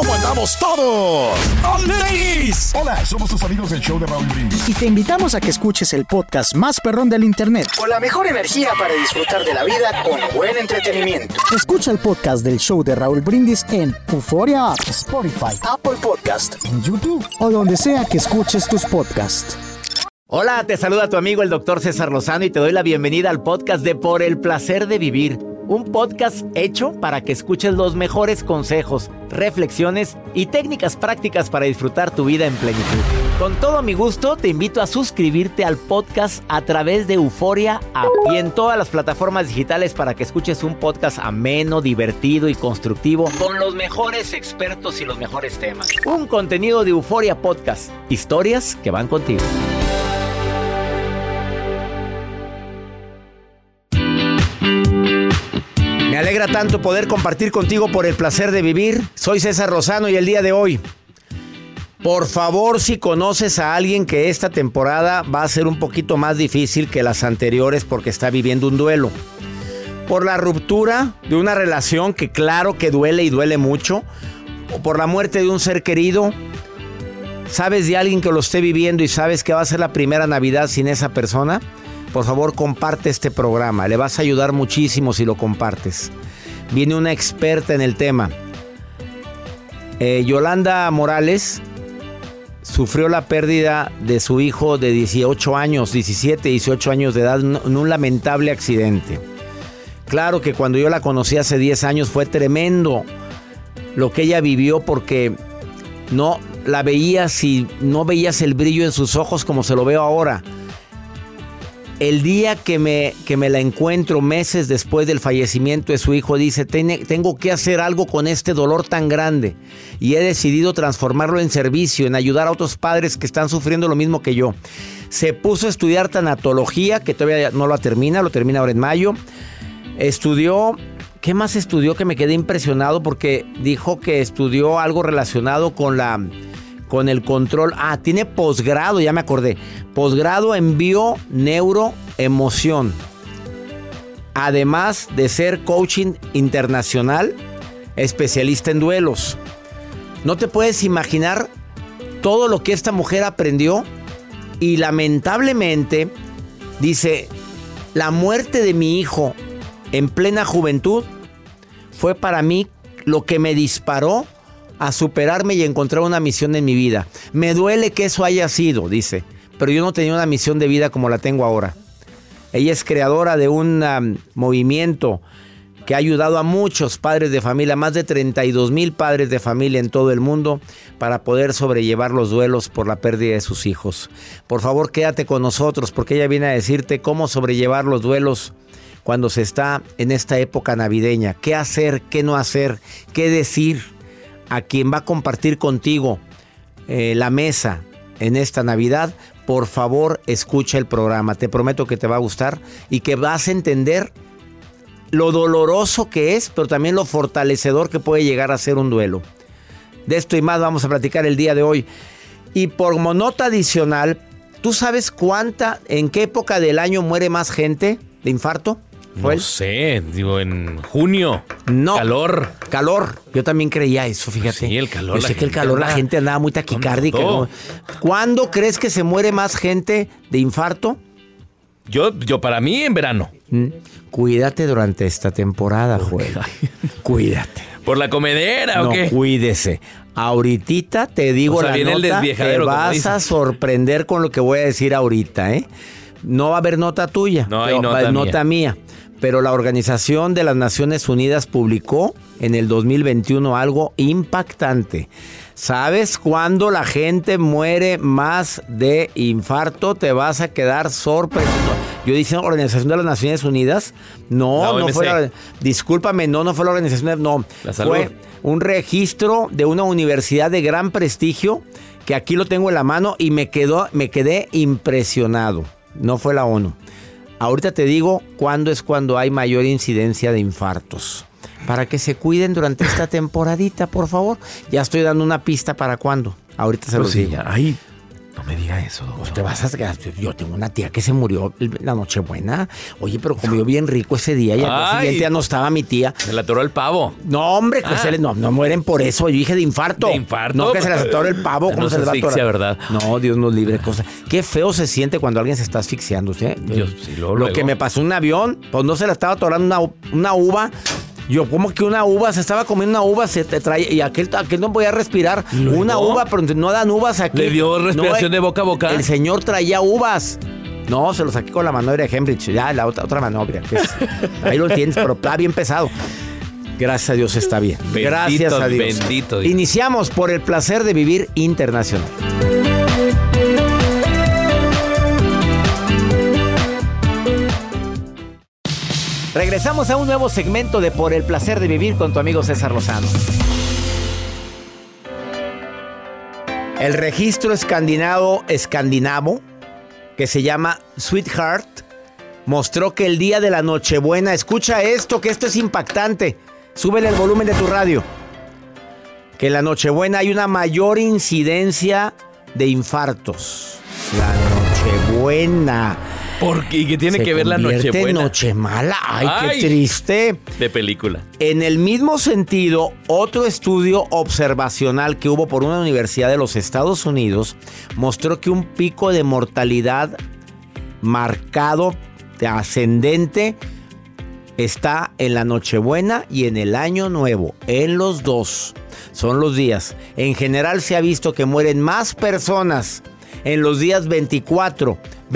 ¿Cómo andamos todos? ¡Ladies! Hola, somos tus amigos del show de Raúl Brindis. Y te invitamos a que escuches el podcast más perrón del internet. Con la mejor energía para disfrutar de la vida con buen entretenimiento. Escucha el podcast del show de Raúl Brindis en Euforia App, Spotify, Apple Podcast, en YouTube o donde sea que escuches tus podcasts. Hola, te saluda tu amigo el Dr. César Lozano y te doy la bienvenida al podcast de Por el Placer de Vivir. Un podcast hecho para que escuches los mejores consejos, reflexiones y técnicas prácticas para disfrutar tu vida en plenitud. Con todo mi gusto, te invito a suscribirte al podcast a través de Euforia App y en todas las plataformas digitales para que escuches un podcast ameno, divertido y constructivo con los mejores expertos y los mejores temas. Un contenido de Euforia Podcast. Historias que van contigo. Me alegra tanto poder compartir contigo Por el Placer de Vivir. Soy César Lozano y el día de hoy, por favor, si conoces a alguien que esta temporada va a ser un poquito más difícil que las anteriores porque está viviendo un duelo. Por la ruptura de una relación que claro que duele y duele mucho, o por la muerte de un ser querido. ¿Sabes de alguien que lo esté viviendo y sabes que va a ser la primera Navidad sin esa persona? Por favor, comparte este programa. Le vas a ayudar muchísimo si lo compartes. Viene una experta en el tema. Yolanda Morales sufrió la pérdida de su hijo de 18 años, 17, 18 años de edad en un lamentable accidente. Claro que cuando yo la conocí hace 10 años fue tremendo lo que ella vivió porque no la veías y no veías el brillo en sus ojos como se lo veo ahora. El día que me la encuentro meses después del fallecimiento de su hijo, dice, tengo que hacer algo con este dolor tan grande. Y he decidido transformarlo en servicio, en ayudar a otros padres que están sufriendo lo mismo que yo. Se puso a estudiar tanatología, que todavía no lo termina ahora en mayo. Estudió, ¿qué más estudió? Que me quedé impresionado porque dijo que estudió algo relacionado con el control. Tiene posgrado, ya me acordé. Posgrado en bio-neuro-emoción. Además de ser coaching internacional, especialista en duelos. No te puedes imaginar todo lo que esta mujer aprendió. Y lamentablemente, dice, la muerte de mi hijo en plena juventud fue para mí lo que me disparó a superarme y encontrar una misión en mi vida. Me duele que eso haya sido, dice, pero yo no tenía una misión de vida como la tengo ahora. Ella es creadora de un movimiento que ha ayudado a muchos padres de familia, más de 32,000 padres de familia en todo el mundo, para poder sobrellevar los duelos por la pérdida de sus hijos. Por favor, quédate con nosotros porque ella viene a decirte cómo sobrellevar los duelos cuando se está en esta época navideña. ¿Qué hacer? ¿Qué no hacer? ¿Qué decir a quien va a compartir contigo la mesa en esta Navidad? Por favor, escucha el programa. Te prometo que te va a gustar y que vas a entender lo doloroso que es, pero también lo fortalecedor que puede llegar a ser un duelo. De esto y más vamos a platicar el día de hoy. Y por nota adicional, ¿tú sabes en qué época del año muere más gente de infarto? No sé, digo, en junio. No. Calor. Yo también creía eso, fíjate. Sí, el calor. Yo sé que el calor la gente andaba muy taquicárdica. ¿No? ¿Cuándo crees que se muere más gente de infarto? Yo para mí en verano. Cuídate durante esta temporada, Joel. Cuídate. ¿Por la comedera o qué? No, cuídese. Ahorita te digo la nota, te vas a sorprender con lo que voy a decir ahorita, ¿eh? No va a haber nota tuya, no hay nota mía. Pero la Organización de las Naciones Unidas publicó en el 2021 algo impactante. ¿Sabes cuándo la gente muere más de infarto? Te vas a quedar sorprendido. Yo dije Organización de las Naciones Unidas. No fue discúlpame, no fue la Organización, no. Fue un registro de una universidad de gran prestigio que aquí lo tengo en la mano y me quedé impresionado. No fue la ONU. Ahorita te digo cuándo hay mayor incidencia de infartos. Para que se cuiden durante esta temporadita, por favor. Ya estoy dando una pista para cuándo. Ahorita se los digo. No me diga eso. Pues te vas a quedar. Yo tengo una tía que se murió la Nochebuena. Oye, pero comió bien rico ese día y al día siguiente ya no estaba mi tía. Se le atoró el pavo. No, hombre, que no mueren por eso. Yo dije de infarto. ¿De infarto? No, que se les atoró el pavo. ¿Cómo No se les va a asfixia, atorar? ¿verdad? No, Dios nos libre cosas. Qué feo se siente cuando alguien se está asfixiando, ¿sí? Lo que me pasó en un avión, pues no se le estaba atorando una uva. Yo, como que una uva, se estaba comiendo una uva, se te trae, y aquel no podía respirar. Una uva, pero no dan uvas aquí. ¿Le dio respiración de boca a boca? El señor traía uvas. No, se lo saqué con la maniobra de Hemrich. Ya, la otra maniobra. Ahí lo tienes, pero está bien pesado. Gracias a Dios está bien. Bendito, gracias a Dios. Bendito Dios. Iniciamos por el placer de vivir internacional. Regresamos a un nuevo segmento de Por el placer de vivir con tu amigo César Lozano. El registro escandinavo que se llama Sweetheart mostró que el día de la Nochebuena, escucha esto, que esto es impactante. Súbele el volumen de tu radio. Que en la Nochebuena hay una mayor incidencia de infartos. La Nochebuena. ¿Por qué? ¿Y qué tiene que ver la Nochebuena? Noche mala. Ay, qué triste. De película. En el mismo sentido, otro estudio observacional que hubo por una universidad de los Estados Unidos mostró que un pico de mortalidad marcado, ascendente, está en la Nochebuena y en el Año Nuevo. En los dos son los días. En general se ha visto que mueren más personas en los días 24,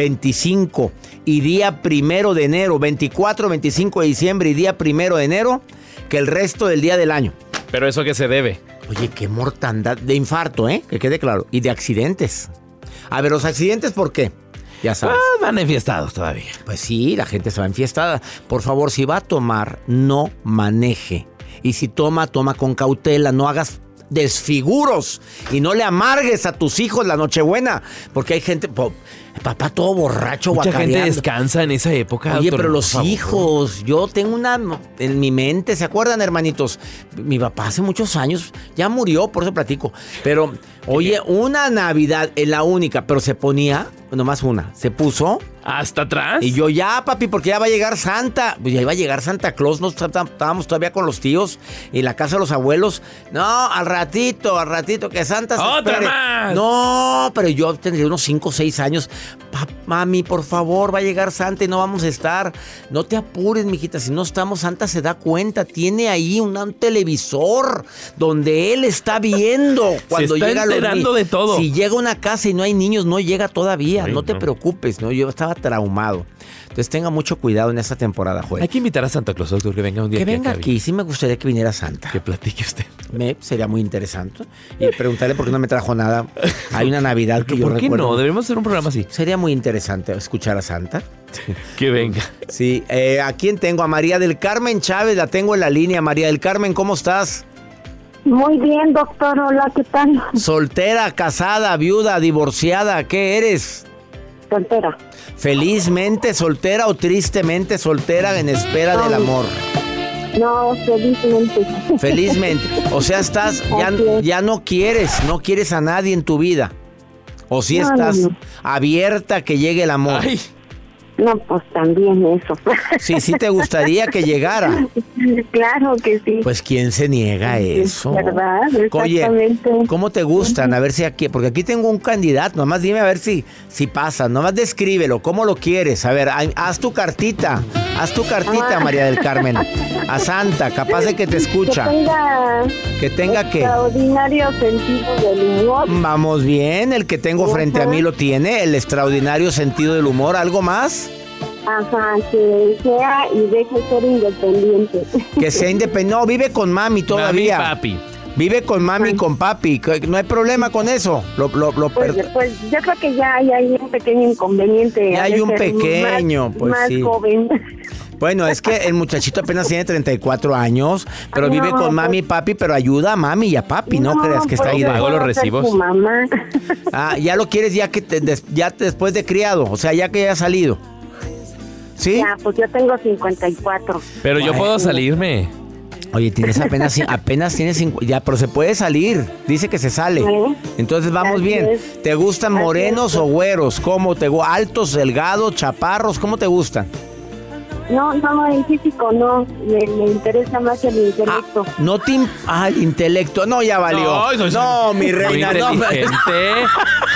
25 y día 1 de enero, 24, 25 de diciembre y día 1 de enero, que el resto del día del año. ¿Pero eso a qué se debe? Oye, qué mortandad de infarto, que quede claro, y de accidentes. A ver, los accidentes, ¿por qué? Ya sabes. Van enfiestados todavía. Pues sí, la gente se va enfiestada. Por favor, si va a tomar, no maneje. Y si toma con cautela, no hagas desfiguros y no le amargues a tus hijos la Nochebuena, porque hay gente, papá todo borracho, mucha guacareando. Gente descansa en esa época. Oye, doctor, pero los hijos, yo tengo una en mi mente, ¿se acuerdan, hermanitos? Mi papá hace muchos años ya murió, por eso platico, pero oye, una Navidad es la única, pero se ponía, nomás una, se puso ¿hasta atrás? Y yo ya, papi, porque ya va a llegar Santa. Pues ya iba a llegar Santa Claus. No estábamos todavía con los tíos en la casa de los abuelos. No, al ratito, que Santa se ¡otra espere! más! No, pero yo tendría unos 5 o 6 años. Mami, por favor, va a llegar Santa y no vamos a estar. No te apures, mijita. Si no estamos, Santa se da cuenta. Tiene ahí un televisor donde él está viendo cuando se está llega enterando de todo. Si llega a una casa y no hay niños, no llega todavía. Ay, no te preocupes, ¿no? Yo estaba traumado. Entonces tenga mucho cuidado en esta temporada, Joel. Hay que invitar a Santa Claus, doctor, que venga un día. Que venga aquí. Sí me gustaría que viniera Santa. Que platique usted. Sería muy interesante. Y preguntarle por qué no me trajo nada. Hay una Navidad que yo recuerdo. ¿Por qué no? Debemos hacer un programa así. Sería muy interesante escuchar a Santa. Que venga. Sí. ¿A quién tengo? A María del Carmen Chávez. La tengo en la línea. María del Carmen, ¿cómo estás? Muy bien, doctor. Hola, ¿qué tal? Soltera, casada, viuda, divorciada. ¿Qué eres? Soltera. ¿Felizmente soltera o tristemente soltera en espera del amor? No, felizmente. Felizmente. O sea, ya no quieres a nadie en tu vida. O si estás abierta a que llegue el amor. Ay. No, pues también eso. Sí te gustaría que llegara. Claro que sí. Pues ¿quién se niega a eso? ¿Verdad? Exactamente. Oye, ¿cómo te gustan? A ver si aquí, porque aquí tengo un candidato, nomás dime a ver si pasa, nomás descríbelo, ¿cómo lo quieres? A ver, haz tu cartita, María del Carmen, a Santa, capaz de que te escucha. Que tenga ¿qué? Extraordinario sentido del humor. Vamos bien, el que tengo frente a mí lo tiene, el extraordinario sentido del humor, ¿algo más? Ajá, que sea y deje ser independiente. Que sea independiente. No, vive con mami todavía. Mami, papi. Vive con mami y con papi. No hay problema con eso. Pues yo creo que ya hay un pequeño inconveniente. Ya hay un pequeño, pues más sí. joven. Bueno, es que el muchachito apenas tiene 34 años, pero vive con mami y papi, pero ayuda a mami y a papi, no creas que está ahí. Hago los recibos. Mamá. Ya lo quieres ya ya después de criado, o sea, ya que haya salido. ¿Sí? Ya, pues yo tengo 54. Pero yo puedo salirme. Oye, tienes apenas tienes 50, ya, pero se puede salir. Dice que se sale. Entonces vamos Así bien. es. ¿Te gustan Así morenos es. o güeros? ¿Cómo altos, delgados, chaparros? ¿Cómo te gustan? No, el físico no. Me interesa más el intelecto. El intelecto. No, ya valió. No, mi reina, Muy no. inteligente.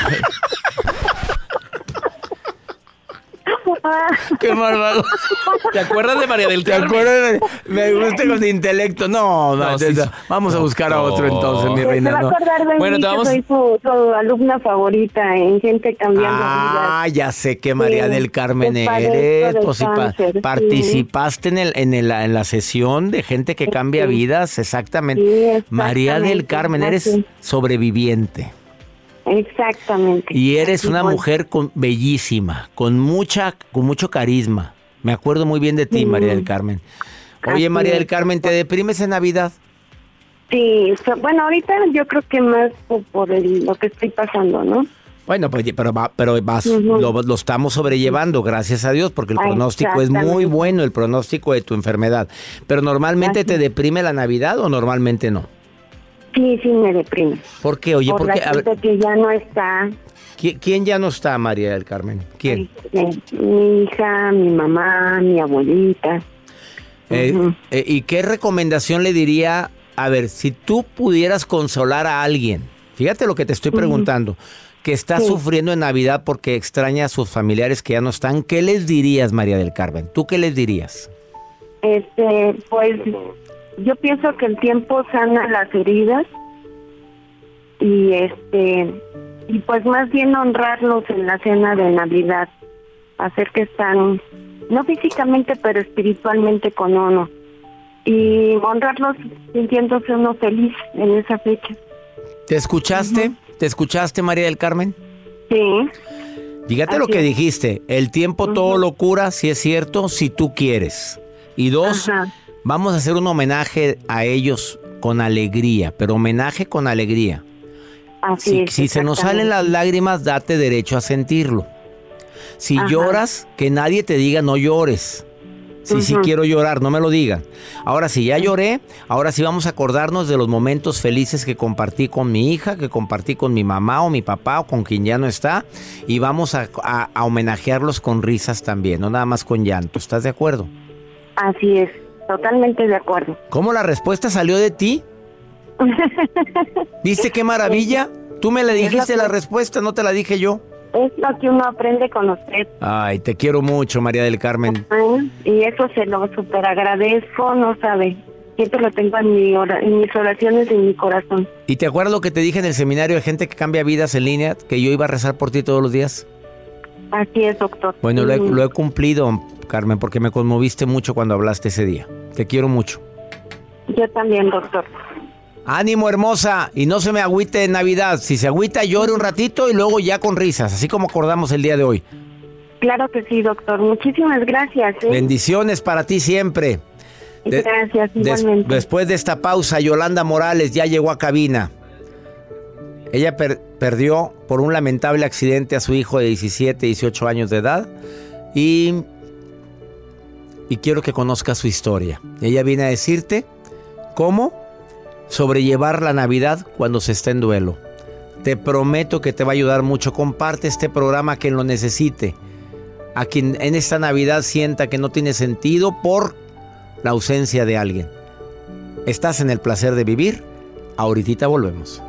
Qué malvado. ¿Te acuerdas de María del ¿Te Carmen? acuerdas? Me gusta con intelecto. No, sí, sí. vamos a buscar a otro entonces, mi Se va reina. a No. acordar de Bueno, mí, te que vamos- soy su alumna favorita en Gente Cambiando Vidas. Ya sé que María Sí, del Carmen que padezco eres. de Pues sí, cáncer, sí. participaste en la sesión de Gente que Cambia Sí. Vidas, exactamente. Sí, exactamente. María del Carmen, eres Así. sobreviviente. Exactamente. Y eres Así una voy. mujer bellísima, con mucho carisma. Me acuerdo muy bien de ti, María del Carmen. Oye, Así María del es. Carmen, ¿te deprimes en Navidad? Sí, bueno, ahorita yo creo que más por lo que estoy pasando, ¿no? Bueno, pues, pero lo estamos sobrellevando, gracias a Dios, porque el pronóstico es muy Exactamente. bueno, el pronóstico de tu enfermedad. Pero ¿normalmente te deprime la Navidad o normalmente no? Sí, me deprime. ¿Por qué? Oye, Por ¿por la qué? A ver, gente que ya no está. ¿quién ya no está, María del Carmen? ¿Quién? Mi hija, mi mamá, mi abuelita. Ujú. ¿Y qué recomendación le diría? A ver, si tú pudieras consolar a alguien, fíjate lo que te estoy preguntando, que está Sí. sufriendo en Navidad porque extraña a sus familiares que ya no están, ¿qué les dirías, María del Carmen? ¿Tú qué les dirías? Pues yo pienso que el tiempo sana las heridas y y pues más bien honrarlos en la cena de Navidad, hacer que están no físicamente pero espiritualmente con uno y honrarlos sintiéndose uno feliz en esa fecha. ¿Te escuchaste? ¿Te escuchaste, María del Carmen? Sí, Fíjate lo Así que es. dijiste, el tiempo todo lo cura, si es cierto, si tú quieres. Y dos, Ajá. vamos a hacer un homenaje a ellos con alegría, pero homenaje con alegría. así es. Si se nos salen las lágrimas, date derecho a sentirlo. Si Ajá. lloras, que nadie te diga no llores. Sí quiero llorar, no me lo digan. Ahora, si ya lloré, ahora sí vamos a acordarnos de los momentos felices que compartí con mi hija, que compartí con mi mamá o mi papá o con quien ya no está. Y vamos a homenajearlos con risas también, no nada más con llanto. ¿Estás de acuerdo? Así es, totalmente de acuerdo. ¿Cómo la respuesta salió de ti? ¿Viste qué maravilla? Tú me le dijiste la respuesta, no te la dije yo. Es lo que uno aprende con usted. Ay, te quiero mucho, María del Carmen. Y eso se lo súper agradezco, no sabe. Siempre lo tengo en mis oraciones y en mi corazón. ¿Y te acuerdas lo que te dije en el seminario de Gente que Cambia Vidas en línea? Que yo iba a rezar por ti todos los días. Así es, doctor. Bueno, lo he cumplido, Carmen, porque me conmoviste mucho cuando hablaste ese día. Te quiero mucho. Yo también, doctor. Ánimo, hermosa, y no se me agüite en Navidad. Si se agüita, llore un ratito y luego ya con risas, así como acordamos el día de hoy. Claro que sí, doctor. Muchísimas gracias. Bendiciones para ti siempre. Gracias, igualmente. Después de esta pausa, Yolanda Morales ya llegó a cabina. Ella perdió por un lamentable accidente a su hijo de 17, 18 años de edad y quiero que conozcas su historia. Ella viene a decirte cómo sobrellevar la Navidad cuando se está en duelo. Te prometo que te va a ayudar mucho. Comparte este programa a quien lo necesite, a quien en esta Navidad sienta que no tiene sentido por la ausencia de alguien. Estás en el placer de vivir. Ahorita volvemos.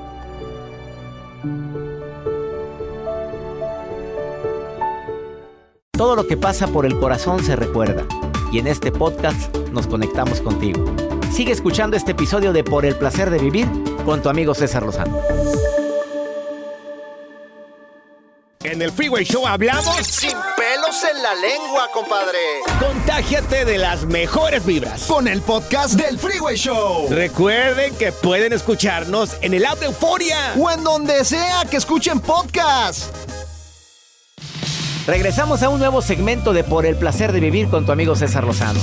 Todo lo que pasa por el corazón se recuerda. Y en este podcast nos conectamos contigo. Sigue escuchando este episodio de Por el placer de vivir con tu amigo César Lozano. En el Freeway Show hablamos Sin pelos en la lengua, compadre. Contágiate de las mejores vibras Con el podcast del Freeway Show. Recuerden que pueden escucharnos en el app de Euforia. O en donde sea que escuchen podcast. Regresamos a un nuevo segmento de Por el placer de vivir con tu amigo César Lozano.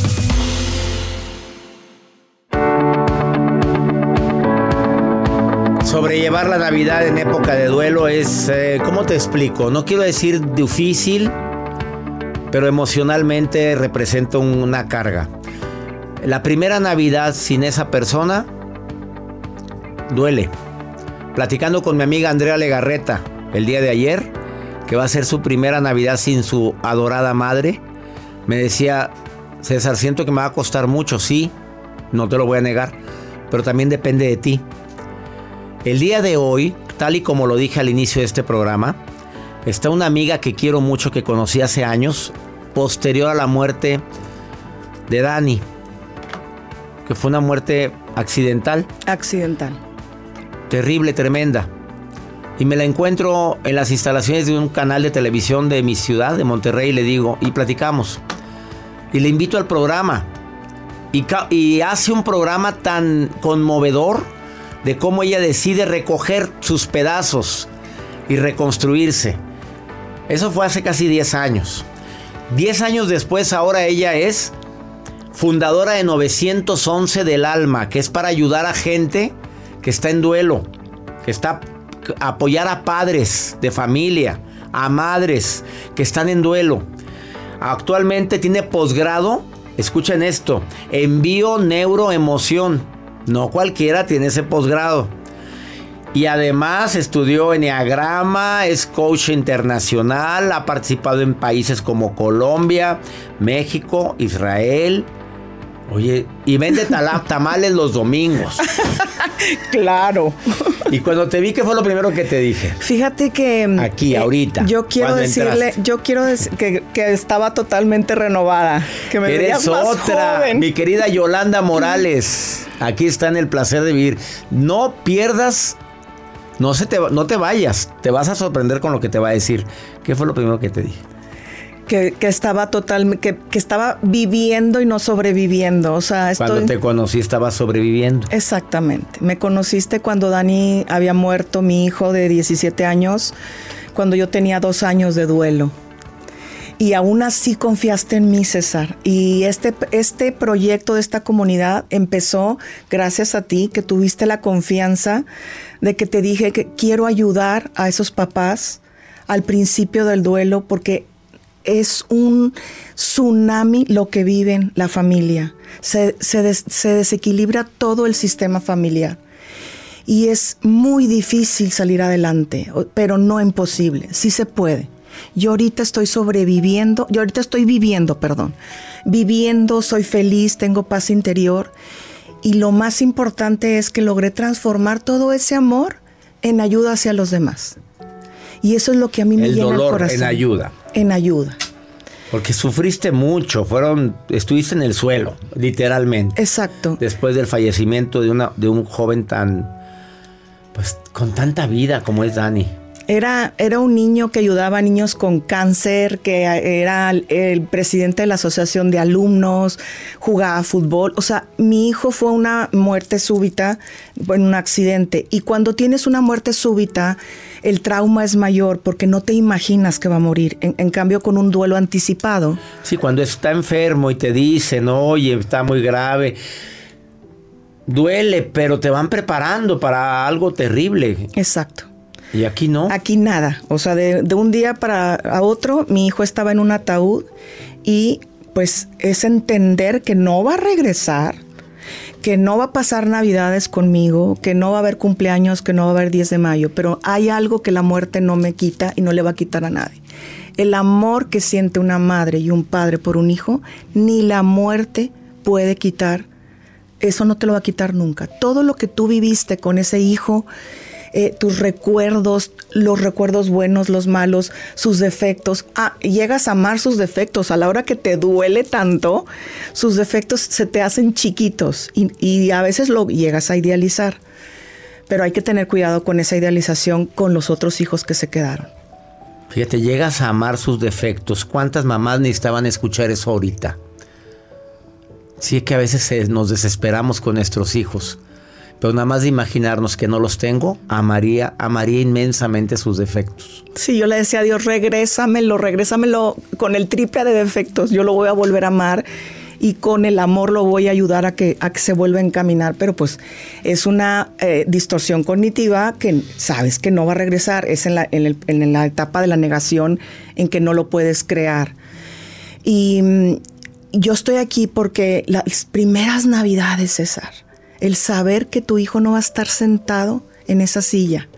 Sobrellevar la Navidad en época de duelo es, ¿cómo te explico? No quiero decir difícil, pero emocionalmente representa una carga. La primera Navidad sin esa persona duele. Platicando con mi amiga Andrea Legarreta el día de ayer, que va a ser su primera Navidad sin su adorada madre, me decía: César, siento que me va a costar mucho, sí, no te lo voy a negar, pero también depende de ti. El día de hoy, tal y como lo dije al inicio de este programa, está una amiga que quiero mucho, que conocí hace años, posterior a la muerte de Dani, que fue una muerte accidental. Terrible, tremenda. Y me la encuentro en las instalaciones de un canal de televisión de mi ciudad, de Monterrey, y le digo, y platicamos. Y le invito al programa. Y hace un programa tan conmovedor de cómo ella decide recoger sus pedazos y reconstruirse. Eso fue hace casi 10 años. 10 años después, ahora ella es fundadora de 911 del Alma, que es para ayudar a gente que está en duelo, que está apoyar a padres de familia, a madres que están en duelo. Actualmente tiene posgrado, escuchen esto, en bio-neuroemoción. No cualquiera tiene ese posgrado. Y además estudió enneagrama, es coach internacional, ha participado en países como Colombia, México, Israel. Oye, y vende tamales los domingos. Claro. Y cuando te vi, ¿qué fue lo primero que te dije? Fíjate que... Aquí, ahorita. Yo quiero decirle, que estaba totalmente renovada. Que me veías más otra, joven. Mi querida Yolanda Morales. Aquí está en el placer de vivir. No pierdas, no te vayas. Te vas a sorprender con lo que te va a decir. ¿Qué fue lo primero que te dije? Que estaba que estaba viviendo y no sobreviviendo. O sea, cuando te conocí estaba sobreviviendo. Exactamente. Me conociste cuando Dani había muerto, mi hijo de 17 años, cuando yo tenía 2 años de duelo. Y aún así confiaste en mí, César. Y este proyecto de esta comunidad empezó gracias a ti, que tuviste la confianza de que te dije que quiero ayudar a esos papás al principio del duelo, porque es un tsunami lo que viven la familia. Se desequilibra todo el sistema familiar. Y es muy difícil salir adelante, pero no imposible. Sí se puede. Yo ahorita estoy viviendo, soy feliz, tengo paz interior. Y lo más importante es que logré transformar todo ese amor en ayuda hacia los demás. Y eso es lo que a mí me llena el corazón. En ayuda. En ayuda. Porque sufriste mucho, estuviste en el suelo, literalmente. Exacto. Después del fallecimiento de un joven con tanta vida como es Dani. Era un niño que ayudaba a niños con cáncer, que era el presidente de la asociación de alumnos, jugaba fútbol. O sea, mi hijo fue una muerte súbita en un accidente. Y cuando tienes una muerte súbita, el trauma es mayor porque no te imaginas que va a morir. En cambio, con un duelo anticipado. Sí, cuando está enfermo y te dicen, oye, está muy grave, duele, pero te van preparando para algo terrible. Exacto. ¿Y aquí no? Aquí nada. O sea, de un día a otro, mi hijo estaba en un ataúd y pues es entender que no va a regresar, que no va a pasar Navidades conmigo, que no va a haber cumpleaños, que no va a haber 10 de mayo, pero hay algo que la muerte no me quita y no le va a quitar a nadie. El amor que siente una madre y un padre por un hijo, ni la muerte puede quitar. Eso no te lo va a quitar nunca. Todo lo que tú viviste con ese hijo, tus recuerdos, los recuerdos buenos, los malos, sus defectos. Llegas a amar sus defectos. A la hora que te duele tanto, sus defectos se te hacen chiquitos y a veces lo llegas a idealizar. Pero hay que tener cuidado con esa idealización con los otros hijos que se quedaron. Fíjate, llegas a amar sus defectos. ¿Cuántas mamás necesitaban escuchar eso ahorita? Sí, es que a veces nos desesperamos con nuestros hijos. Pero nada más de imaginarnos que no los tengo, amaría inmensamente sus defectos. Sí, yo le decía a Dios, regrésamelo con el triple de defectos. Yo lo voy a volver a amar y con el amor lo voy a ayudar a que se vuelva a encaminar. Pero pues es una distorsión cognitiva que sabes que no va a regresar. Es en la etapa de la negación en que no lo puedes crear. Y yo estoy aquí porque las primeras Navidades, César, el saber que tu hijo no va a estar sentado en esa silla,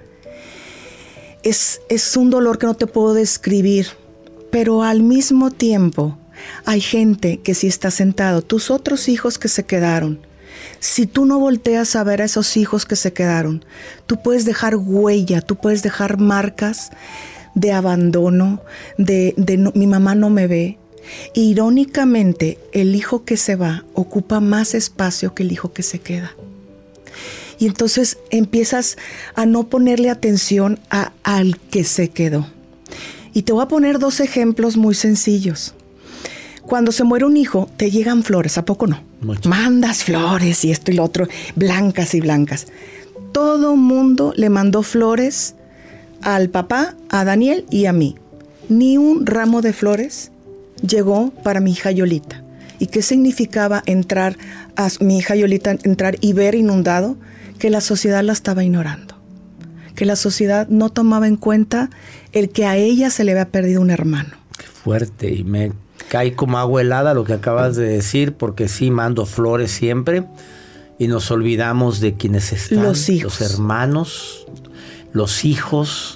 es un dolor que no te puedo describir, pero al mismo tiempo hay gente que sí está sentado, tus otros hijos que se quedaron. Si tú no volteas a ver a esos hijos que se quedaron, tú puedes dejar huella, tú puedes dejar marcas de abandono, de no, mi mamá no me ve. Irónicamente, el hijo que se va ocupa más espacio que el hijo que se queda. Y entonces empiezas a no ponerle atención al que se quedó. Y te voy a poner 2 ejemplos muy sencillos. Cuando se muere un hijo, te llegan flores, ¿a poco no? Mucho. Mandas flores y esto y lo otro, blancas y blancas. Todo mundo le mandó flores al papá, a Daniel y a mí. Ni un ramo de flores llegó para mi hija Yolita. ¿Y qué significaba mi hija Yolita entrar y ver inundado? Que la sociedad la estaba ignorando. Que la sociedad no tomaba en cuenta el que a ella se le había perdido un hermano. Qué fuerte, y me cae como agua helada lo que acabas de decir, porque sí mando flores siempre y nos olvidamos de quienes están. Los hijos. Los hermanos, los hijos.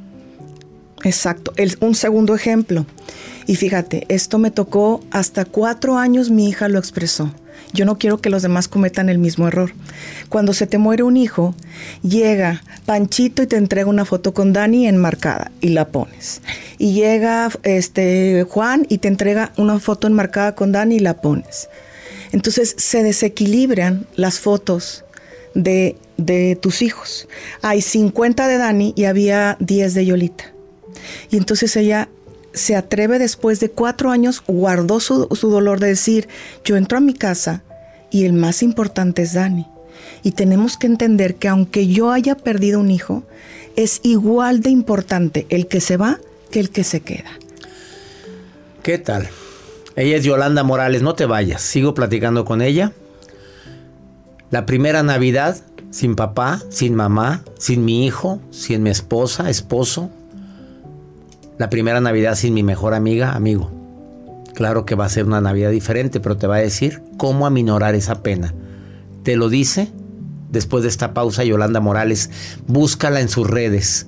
Exacto. Un segundo ejemplo. Y fíjate, esto me tocó hasta 4 años, mi hija lo expresó. Yo no quiero que los demás cometan el mismo error. Cuando se te muere un hijo, llega Panchito y te entrega una foto con Dani enmarcada y la pones. Y llega Juan y te entrega una foto enmarcada con Dani y la pones. Entonces se desequilibran las fotos de tus hijos. Hay 50 de Dani y había 10 de Yolita. Y entonces ella se atreve, después de 4 años, guardó su dolor de decir, yo entro a mi casa y el más importante es Dani. Y tenemos que entender que aunque yo haya perdido un hijo, es igual de importante el que se va que el que se queda. ¿Qué tal? Ella es Yolanda Morales, no te vayas, sigo platicando con ella. La primera Navidad sin papá, sin mamá, sin mi hijo, sin mi esposo. La primera Navidad sin mi mejor amiga, amigo. Claro que va a ser una Navidad diferente, pero te va a decir cómo aminorar esa pena. Te lo dice después de esta pausa Yolanda Morales. Búscala en sus redes.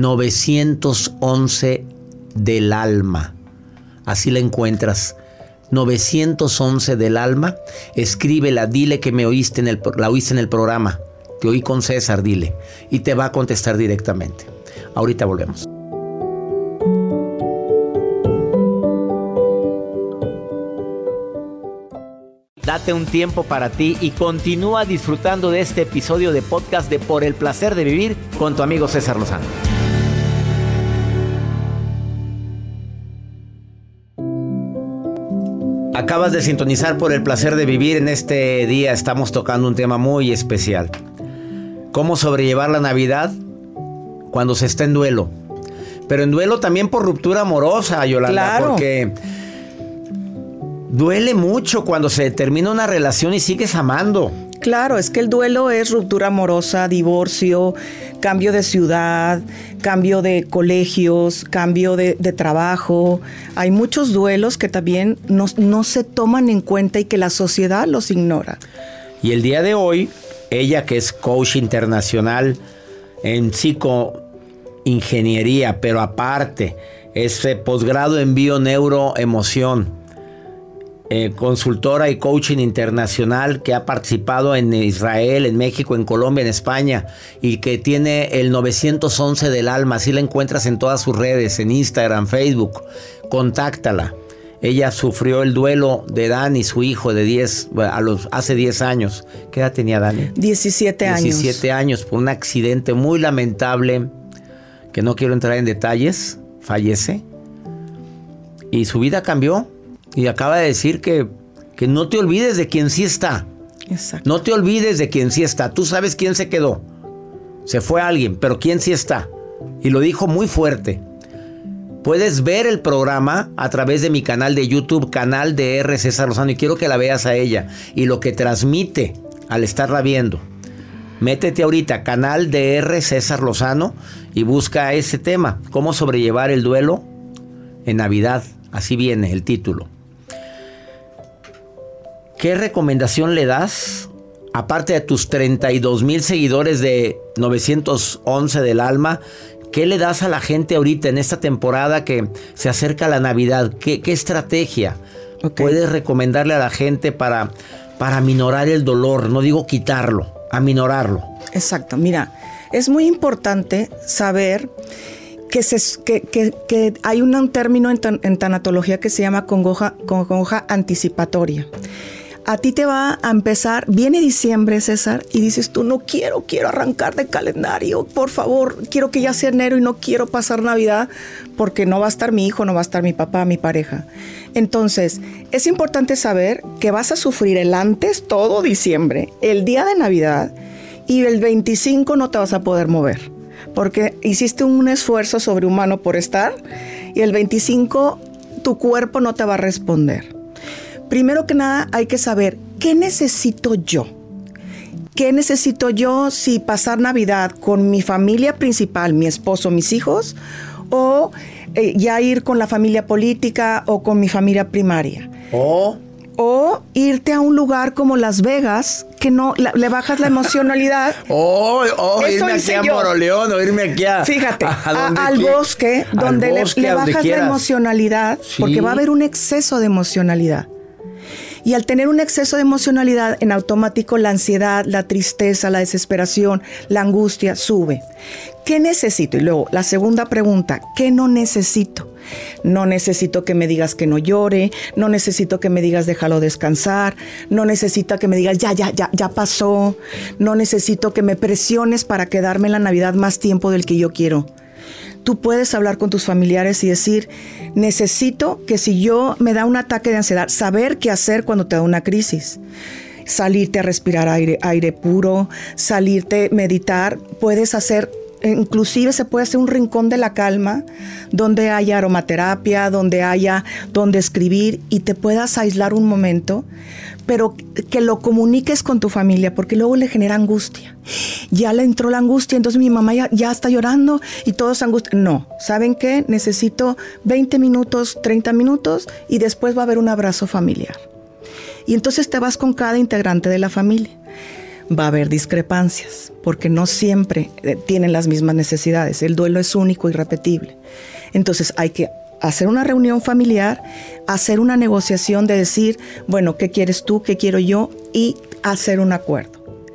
911 del alma. Así la encuentras. 911 del alma. Escríbela, dile que la oíste en el programa. Te oí con César, dile. Y te va a contestar directamente. Ahorita volvemos. Date un tiempo para ti y continúa disfrutando de este episodio de podcast de Por el Placer de Vivir con tu amigo César Lozano. Acabas de sintonizar Por el Placer de Vivir. En este día estamos tocando un tema muy especial. ¿Cómo sobrellevar la Navidad cuando se está en duelo? Pero en duelo también por ruptura amorosa, Yolanda. Claro. Porque duele mucho cuando se termina una relación y sigues amando. Claro, es que el duelo es ruptura amorosa, divorcio, cambio de ciudad, cambio de colegios, cambio de trabajo. Hay muchos duelos que también no se toman en cuenta y que la sociedad los ignora. Y el día de hoy, ella que es coach internacional en psicoingeniería, pero aparte es posgrado en bio-neuroemoción. Consultora y coaching internacional que ha participado en Israel, en México, en Colombia, en España, y que tiene el 911 del alma. Así la encuentras en todas sus redes, en Instagram, Facebook. Contáctala. Ella sufrió el duelo de Dani, su hijo de hace 10 años. ¿Qué edad tenía Dani? 17 años. 17 años, por un accidente muy lamentable, que no quiero entrar en detalles. Fallece. Y su vida cambió. Y acaba de decir que no te olvides de quien sí está. Exacto. No te olvides de quien sí está. Tú sabes quién se quedó. Se fue alguien, pero quién sí está. Y lo dijo muy fuerte. Puedes ver el programa a través de mi canal de YouTube, Canal DR César Lozano. Y quiero que la veas a ella. Y lo que transmite al estarla viendo. Métete ahorita, Canal DR César Lozano, y busca ese tema. Cómo sobrellevar el duelo en Navidad. Así viene el título. ¿qué recomendación le das? Aparte de tus 32,000 seguidores de 911 del Alma, ¿qué le das a la gente ahorita en esta temporada que se acerca la Navidad? ¿Qué estrategia puedes recomendarle a la gente para aminorar el dolor? No digo quitarlo, aminorarlo. Exacto, mira, es muy importante saber que hay un término en tanatología que se llama congoja anticipatoria. A ti te va a empezar, viene diciembre, César, y dices tú, no quiero arrancar de calendario, por favor, quiero que ya sea enero y no quiero pasar Navidad porque no va a estar mi hijo, no va a estar mi papá, mi pareja. Entonces, es importante saber que vas a sufrir el antes, todo diciembre, el día de Navidad, y el 25 no te vas a poder mover, porque hiciste un esfuerzo sobrehumano por estar, y el 25 tu cuerpo no te va a responder. Primero que nada hay que saber, ¿qué necesito yo? ¿Qué necesito yo si pasar Navidad con mi familia principal, mi esposo, mis hijos? ¿O ya ir con la familia política o con mi familia primaria? O irte a un lugar como Las Vegas, que no le bajas la emocionalidad. Irme aquí a Moroleón o irme aquí a... Fíjate, al bosque, donde le bajas la emocionalidad, sí, porque va a haber un exceso de emocionalidad. Y al tener un exceso de emocionalidad, en automático la ansiedad, la tristeza, la desesperación, la angustia sube. ¿Qué necesito? Y luego la segunda pregunta, ¿qué no necesito? No necesito que me digas que no llore, no necesito que me digas déjalo descansar, no necesito que me digas ya pasó, no necesito que me presiones para quedarme en la Navidad más tiempo del que yo quiero. Tú puedes hablar con tus familiares y decir, necesito que si yo me da un ataque de ansiedad, saber qué hacer cuando te da una crisis. Salirte a respirar aire puro, salirte a meditar. Puedes hacer, inclusive se puede hacer un rincón de la calma, donde haya aromaterapia, donde escribir y te puedas aislar un momento, pero que lo comuniques con tu familia, porque luego le genera angustia. Ya le entró la angustia, entonces mi mamá ya está llorando y todo es angustia. No, ¿saben qué? Necesito 20 minutos, 30 minutos y después va a haber un abrazo familiar. Y entonces te vas con cada integrante de la familia. Va a haber discrepancias, porque no siempre tienen las mismas necesidades. El duelo es único y irrepetible. Entonces hay que hacer una reunión familiar, hacer una negociación de decir, bueno, ¿qué quieres tú? ¿Qué quiero yo? Y hacer un acuerdo.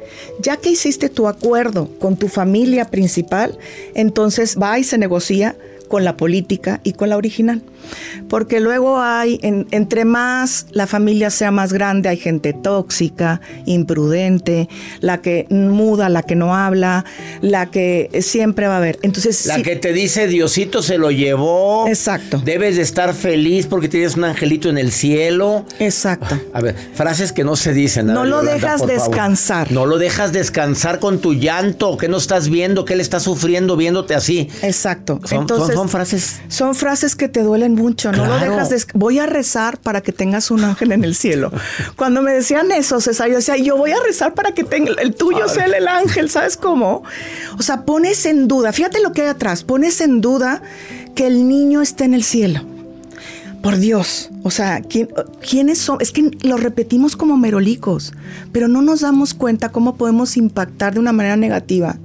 Ya que hiciste tu acuerdo con tu familia principal, entonces va y se negocia con la política y con la original. Porque luego hay, entre más la familia sea más grande, hay gente tóxica, imprudente, la que muda, la que no habla, la que siempre va a haber. Entonces, la que te dice Diosito se lo llevó. Exacto. Debes de estar feliz porque tienes un angelito en el cielo. Exacto. A ver, frases que no se dicen. No lo dejas descansar. No lo dejas descansar con tu llanto. ¿Qué no estás viendo? ¿Qué le estás sufriendo viéndote así? Exacto. Son frases. Son frases que te duelen mucho. No lo dejas voy a rezar para que tengas un ángel en el cielo. Cuando me decían eso, César, yo decía, yo voy a rezar para que el tuyo sea el ángel. ¿Sabes cómo? O sea, pones en duda, fíjate lo que hay atrás, pones en duda que el niño esté en el cielo. Por Dios, o sea, ¿quiénes son? Es que lo repetimos como merolicos, pero no nos damos cuenta cómo podemos impactar de una manera negativa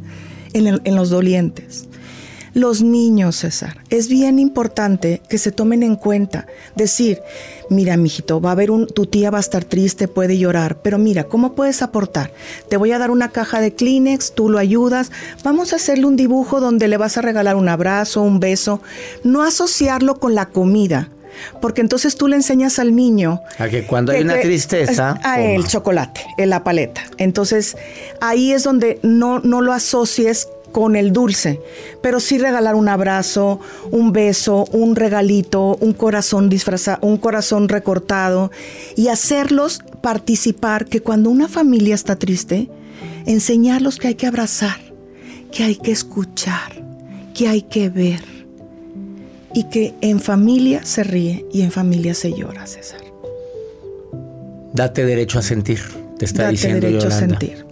en los dolientes. Los niños, César, es bien importante que se tomen en cuenta. Decir, mira, mijito, va a haber tu tía va a estar triste, puede llorar, pero mira, ¿cómo puedes aportar? Te voy a dar una caja de Kleenex, tú lo ayudas, vamos a hacerle un dibujo donde le vas a regalar un abrazo, un beso. No asociarlo con la comida, porque entonces tú le enseñas al niño a que cuando hay una tristeza el chocolate, la paleta. Entonces ahí es donde no lo asocies con el dulce, pero sí regalar un abrazo, un beso, un regalito, un corazón disfrazado, un corazón recortado, y hacerlos participar que cuando una familia está triste, enseñarlos que hay que abrazar, que hay que escuchar, que hay que ver, y que en familia se ríe y en familia se llora, César. Date derecho a sentir, te está diciendo Yolanda. Date derecho a sentir.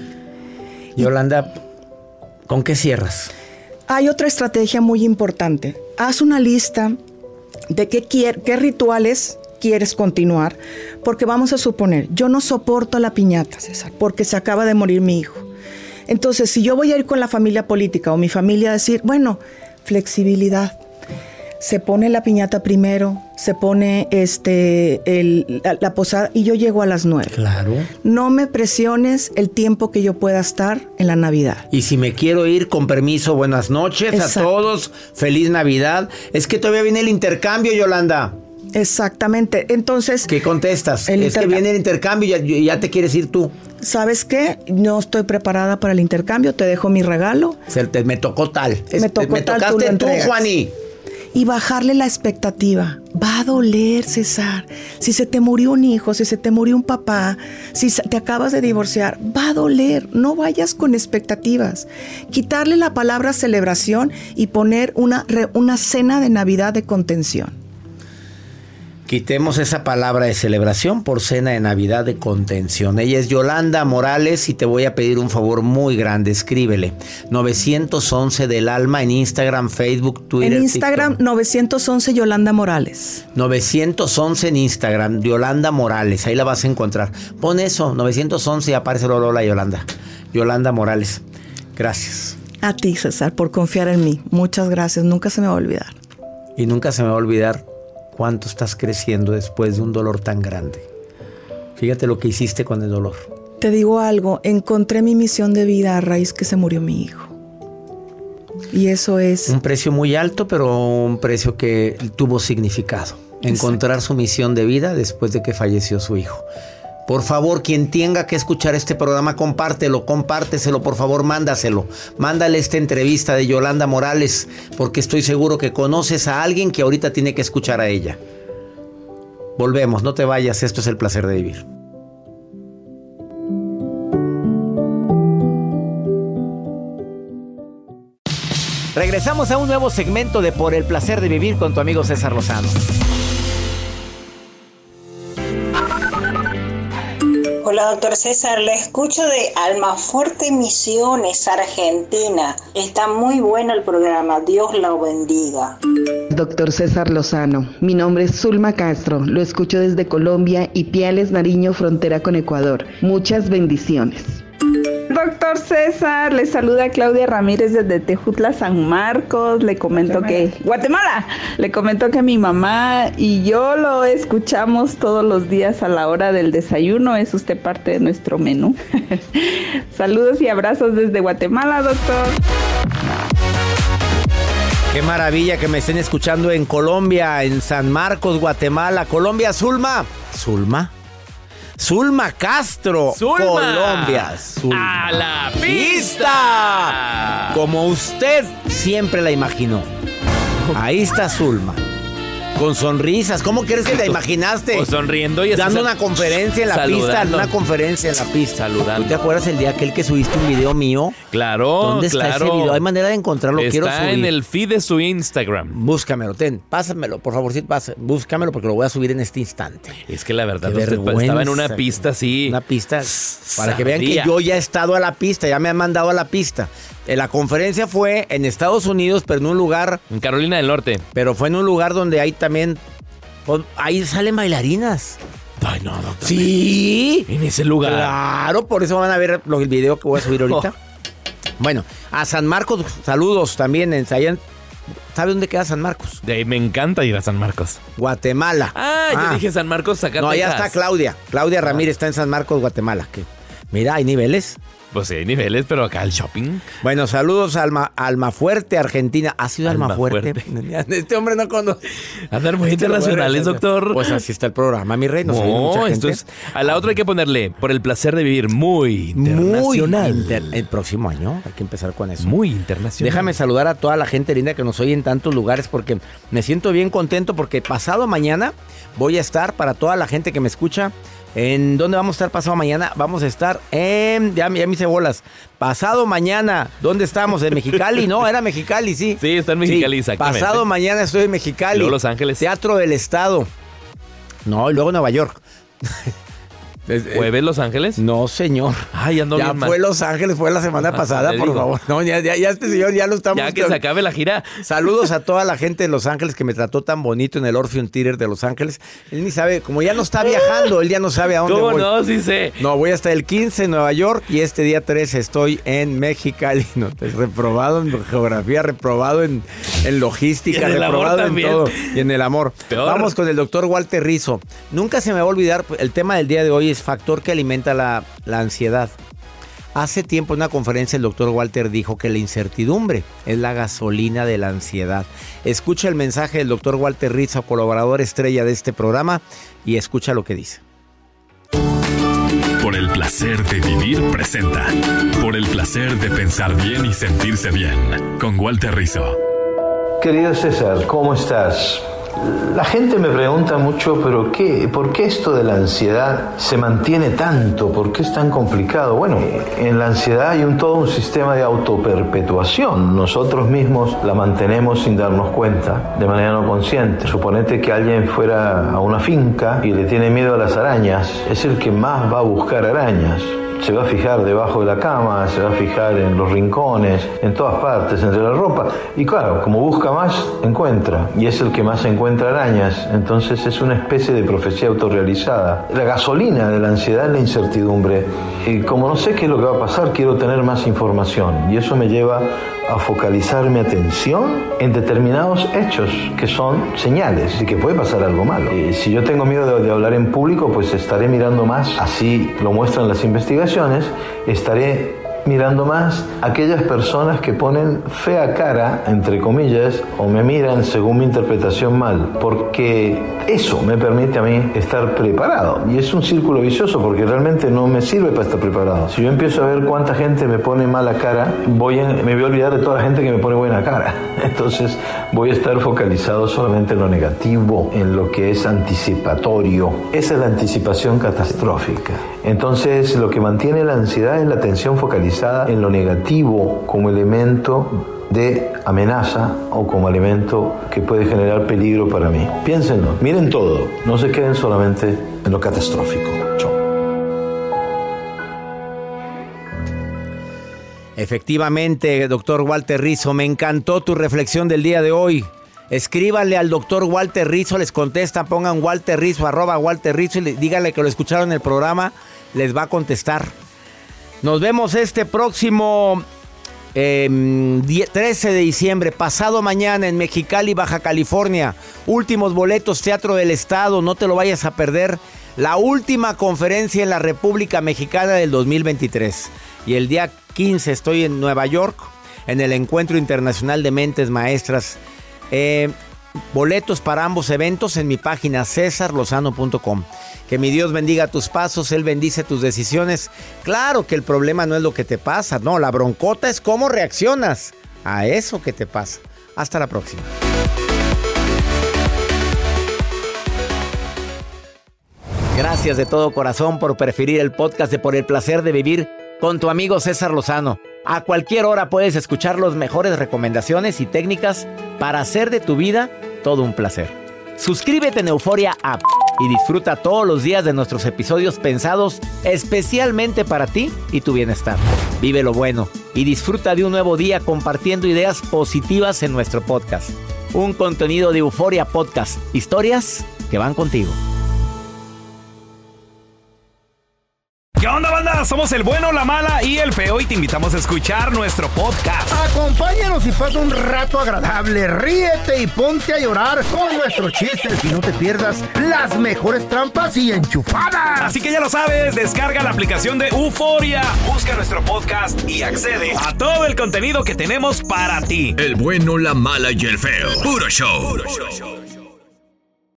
Yolanda, ¿con qué cierras? Hay otra estrategia muy importante. Haz una lista de qué rituales quieres continuar, porque vamos a suponer, yo no soporto la piñata, César, porque se acaba de morir mi hijo. Entonces, si yo voy a ir con la familia política o mi familia a decir, bueno, flexibilidad. Se pone la piñata primero, se pone la posada y yo llego a las 9. Claro. No me presiones el tiempo que yo pueda estar en la Navidad. Y si me quiero ir, con permiso, buenas noches. Exacto. A todos, feliz Navidad. Es que todavía viene el intercambio, Yolanda. Exactamente, entonces... ¿Qué contestas? Que viene el intercambio y ya te quieres ir tú. ¿Sabes qué? No estoy preparada para el intercambio, te dejo mi regalo. Me tocó tal. Me tocaste tú, Juaní. Y bajarle la expectativa. Va a doler, César. Si se te murió un hijo, si se te murió un papá, si te acabas de divorciar, va a doler. No vayas con expectativas. Quitarle la palabra celebración y poner una cena de Navidad de contención. Quitemos esa palabra de celebración por cena de Navidad de contención. Ella es Yolanda Morales y te voy a pedir un favor muy grande. Escríbele 911 del alma en Instagram, Facebook, Twitter, en Instagram, TikTok. 911 Yolanda Morales. 911 en Instagram, Yolanda Morales. Ahí la vas a encontrar. Pon eso, 911 y aparece la Yolanda. Yolanda Morales. Gracias. A ti, César, por confiar en mí. Muchas gracias. Nunca se me va a olvidar. Y nunca se me va a olvidar cuánto estás creciendo después de un dolor tan grande. Fíjate lo que hiciste con el dolor. Te digo algo, encontré mi misión de vida a raíz que se murió mi hijo. Y eso es... un precio muy alto, pero un precio que tuvo significado. Encontrar su misión de vida después de que falleció su hijo. Por favor, quien tenga que escuchar este programa, compárteselo, por favor, mándaselo. Mándale esta entrevista de Yolanda Morales, porque estoy seguro que conoces a alguien que ahorita tiene que escuchar a ella. Volvemos, no te vayas, esto es El Placer de Vivir. Regresamos a un nuevo segmento de Por el Placer de Vivir con tu amigo César Lozano. Hola, doctor César, le escucho de Almafuerte, Misiones, Argentina. Está muy bueno el programa, Dios lo bendiga. Doctor César Lozano, mi nombre es Zulma Castro, lo escucho desde Colombia, Ipiales, Nariño, frontera con Ecuador. Muchas bendiciones. Doctor César, le saluda Claudia Ramírez desde Tejutla, San Marcos. Le comento Guatemala. Le comento que mi mamá y yo lo escuchamos todos los días a la hora del desayuno. Es usted parte de nuestro menú. Saludos y abrazos desde Guatemala, doctor. Qué maravilla que me estén escuchando en Colombia, en San Marcos, Guatemala. Colombia, Zulma. Zulma Castro, Zulma. Colombia. Zulma. ¡A la pista! Como usted siempre la imaginó. Ahí está Zulma. Con sonrisas. ¿Cómo crees que la imaginaste? O sonriendo y dando una conferencia en la pista. Una conferencia en la pista. Saludando. ¿Tú te acuerdas el día aquel que subiste un video mío? Claro. ¿Dónde está ese video? Hay manera de encontrarlo. Está quiero subir. en el feed de su Instagram. Búscamelo, pásamelo, por favor, búscamelo porque lo voy a subir en este instante. Es que la verdad, usted estaba en una pista así. Una pista para que vean que yo ya he estado a la pista, ya me han mandado a la pista. La conferencia fue en Estados Unidos, pero en un lugar... en Carolina del Norte. Pero fue en un lugar donde hay también... ahí salen bailarinas. Ay, no, doctor. Sí. En ese lugar. Claro, por eso van a ver el video que voy a subir ahorita. Bueno, a San Marcos, saludos también. ¿Sabe dónde queda San Marcos? De ahí me encanta ir a San Marcos. Guatemala. Yo dije San Marcos, Zacatecas. No, allá está Claudia. Claudia Ramírez está en San Marcos, Guatemala. Mira, hay niveles. Pues sí, hay niveles, pero acá el shopping. Bueno, saludos a Almafuerte, Argentina. ¿Ha sido Almafuerte? Este hombre no conoce. Andar muy internacionales, doctor. Pues así está el programa, mi rey. No, esto es... A la otra hay que ponerle, por el placer de vivir, muy internacional. El próximo año hay que empezar con eso. Muy internacional. Déjame saludar a toda la gente linda que nos oye en tantos lugares porque me siento bien contento porque pasado mañana voy a estar para toda la gente que me escucha. ¿En dónde vamos a estar pasado mañana? Vamos a estar en... Ya me hice bolas. Pasado mañana, ¿dónde estamos? ¿En Mexicali? No, era Mexicali, sí. Sí, está en Mexicali, sí, exactamente. Pasado mañana estoy en Mexicali. Luego Los Ángeles. Teatro del Estado. No, y luego Nueva York. ¿Jueves Los Ángeles? No, señor. Ay, ando ya bien fue Los Ángeles, fue la semana pasada, por favor. No, ya este señor ya lo estamos... Ya que se acabe la gira. Saludos a toda la gente de Los Ángeles que me trató tan bonito en el Orpheum Theater de Los Ángeles. Él ni sabe, como ya no está viajando, él ya no sabe a dónde voy. No, sí sé. No, voy hasta el 15 en Nueva York y este día 13 estoy en Mexicali. No, reprobado en geografía, reprobado en logística, reprobado en todo. Y en el amor. Peor. Vamos con el doctor Walter Rizzo. Nunca se me va a olvidar, el tema del día de hoy es factor que alimenta la ansiedad. Hace tiempo en una conferencia el doctor Walter dijo que la incertidumbre es la gasolina de la ansiedad. Escucha el mensaje del doctor Walter Rizzo, colaborador estrella de este programa, y escucha lo que dice. Por el placer de vivir presenta. Por el placer de pensar bien y sentirse bien. Con Walter Rizzo. Querido César, ¿cómo estás? La gente me pregunta mucho, pero ¿por qué esto de la ansiedad se mantiene tanto? ¿Por qué es tan complicado? Bueno, en la ansiedad hay todo un sistema de autoperpetuación. Nosotros mismos la mantenemos sin darnos cuenta, de manera no consciente. Suponete que alguien fuera a una finca y le tiene miedo a las arañas. Es el que más va a buscar arañas. Se va a fijar debajo de la cama, se va a fijar en los rincones, en todas partes, entre la ropa. Y claro, como busca más, encuentra. Y es el que más encuentra arañas. Entonces es una especie de profecía autorrealizada. La gasolina de la ansiedad es la incertidumbre. Y como no sé qué es lo que va a pasar, quiero tener más información. Y eso me lleva a focalizar mi atención en determinados hechos que son señales de que puede pasar algo malo. Si yo tengo miedo de hablar en público, pues estaré mirando más, así lo muestran las investigaciones, estaré mirando más a aquellas personas que ponen fea cara, entre comillas, o me miran según mi interpretación mal, porque eso me permite a mí estar preparado. Y es un círculo vicioso porque realmente no me sirve para estar preparado. Si yo empiezo a ver cuánta gente me pone mala cara, me voy a olvidar de toda la gente que me pone buena cara. Entonces voy a estar focalizado solamente en lo negativo, en lo que es anticipatorio. Esa es la anticipación catastrófica. Entonces lo que mantiene la ansiedad es la atención focalizada en lo negativo como elemento de amenaza o como elemento que puede generar peligro para mí. Piénsenlo, miren todo, no se queden solamente en lo catastrófico. Chao. Efectivamente, doctor Walter Rizzo, me encantó tu reflexión del día de hoy. Escríbanle al doctor Walter Rizzo, les contestan, pongan Walter Rizzo, @Walter Rizzo y díganle que lo escucharon en el programa, les va a contestar. Nos vemos este próximo 13 de diciembre, pasado mañana en Mexicali, Baja California. Últimos boletos, Teatro del Estado, no te lo vayas a perder. La última conferencia en la República Mexicana del 2023. Y el día 15 estoy en Nueva York, en el Encuentro Internacional de Mentes Maestras. Boletos para ambos eventos en mi página cesarlozano.com. Que mi Dios bendiga tus pasos, Él bendice tus decisiones. Claro que el problema no es lo que te pasa, no, la broncota es cómo reaccionas a eso que te pasa. Hasta la próxima. Gracias de todo corazón por preferir el podcast de Por el Placer de Vivir con tu amigo César Lozano. A cualquier hora puedes escuchar las mejores recomendaciones y técnicas para hacer de tu vida todo un placer. Suscríbete en Euforia App y disfruta todos los días de nuestros episodios pensados especialmente para ti y tu bienestar. Vive lo bueno y disfruta de un nuevo día compartiendo ideas positivas en nuestro podcast. Un contenido de Euforia Podcast. Historias que van contigo. ¿Qué onda, banda? Somos el bueno, la mala y el feo y te invitamos a escuchar nuestro podcast. Acompáñanos y pasa un rato agradable. Ríete y ponte a llorar con nuestros chistes y no te pierdas las mejores trampas y enchufadas. Así que ya lo sabes, descarga la aplicación de Euforia, busca nuestro podcast y accede a todo el contenido que tenemos para ti. El bueno, la mala y el feo. Puro show.